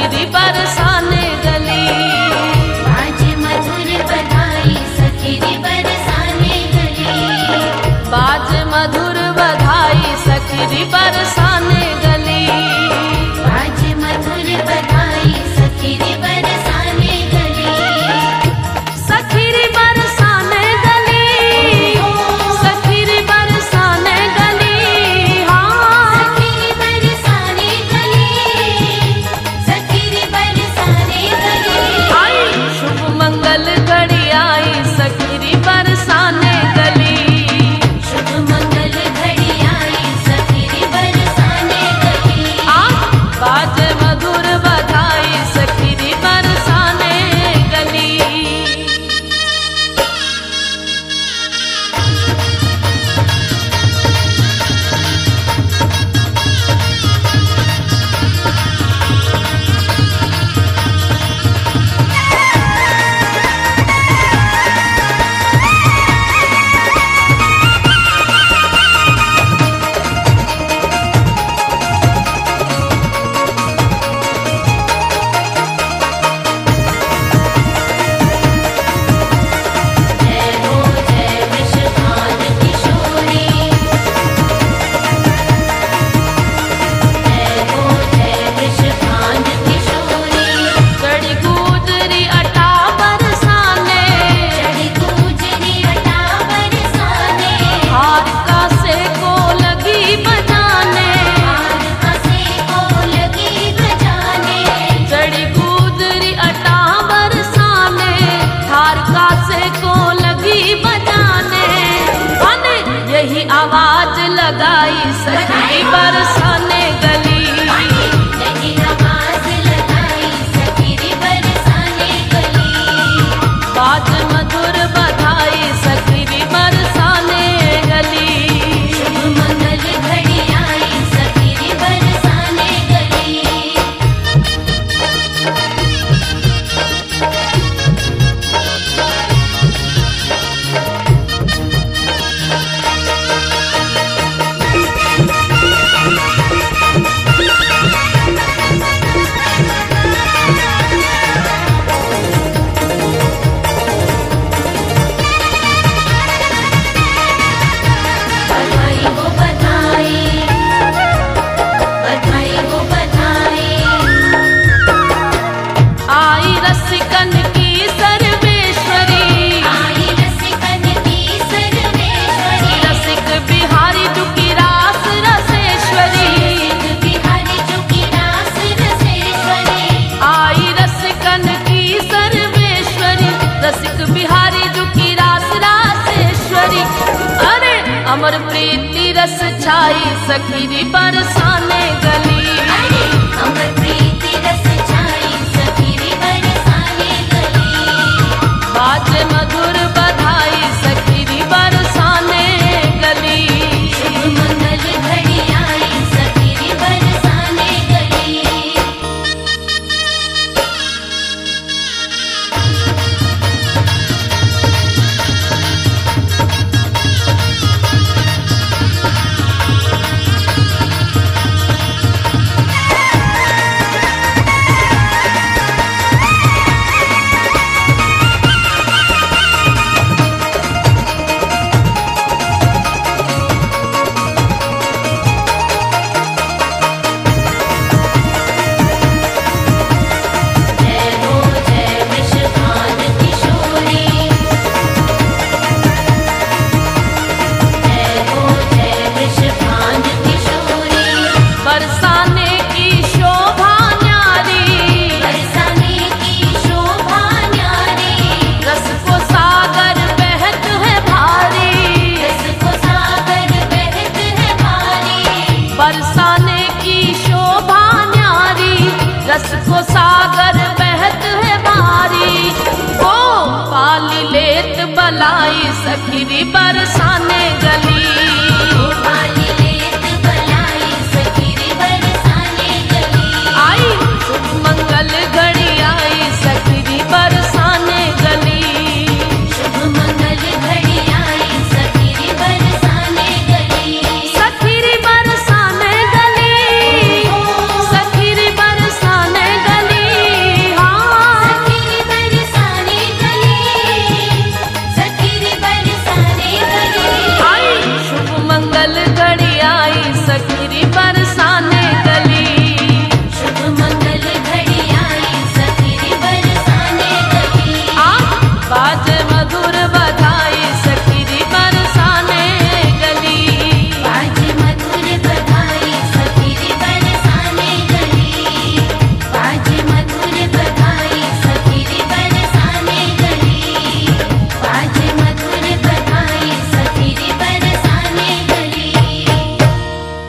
सखी बरसाने गली। बाज मधुर बधाई सखी बरसाने गली। बाज मधुर बधाई सखी बरसाने गली। बाज मधुर बधाई सखी बरसाने गली। सखी बरसाने गली। सखी बरसाने गली। हाँ सखी बरसाने गली। सखी बरसाने गली। आई शुभ मंगल घड़ी आई सखी बरसाने गली। शुभ मंगल घड़ी आई सखी बरसाने गली। बाज मधुर बधाई सखी बरसाने गली। जय हो जय विश्वभान किशोरी। जय हो जय विश्वभान किशोरी। चढ़ी गुजरी अटा बरसाने। चढ़ी गुजरी अटा बरसाने। हाथ का से को लगी बजाने। हार हंसे को लगी बजाने। चढ़ी गुजरी अटा बरसाने। हार का से को लगी बजाने। अने यही आवाज लगाई सखी बरसाने गली। यही आवाज लगाई सखी बरसाने गली। बाज मधुर बधाई सखी बरसाने गली। शुभ मंगल घड़ी आई सखी बरसाने गली। बधाई हो बधाई। बधाई हो बधाई। आई रसिकन की सर्वेश्वरी। आई रसिकन की सर्वेश्वरी। रसिक बिहारी जुकी रास रसेश्वरी। बिहारी जुकी रास रसेश्वरी। आई रसिकन की सर्वेश्वरी। रसिक बिहारी जुकी रास रासेश्वरी। अरे अमर प्रीति रस छाई सखी बरसाने गली। अरे अमर प्रीति रस छाई सखी बरसाने गली। बाज मधुर बधाई सखी बरसाने गली। शुभ मंगल घड़ी आई सखी बरसाने गली। जय हो जय विश्वभान किशोरी। जय हो जय विश्वभान किशोरी। बरसाने की शोभा न्यारी। बरसाने की शोभा न्यारी। रस को सागर बहत है भारी। रस को सागर बहत है भारी। बरसाने की शोभा न्यारी। रस को सागर बहत है भारी। ओ पाली लेत बलाई सखी बरसाने गली।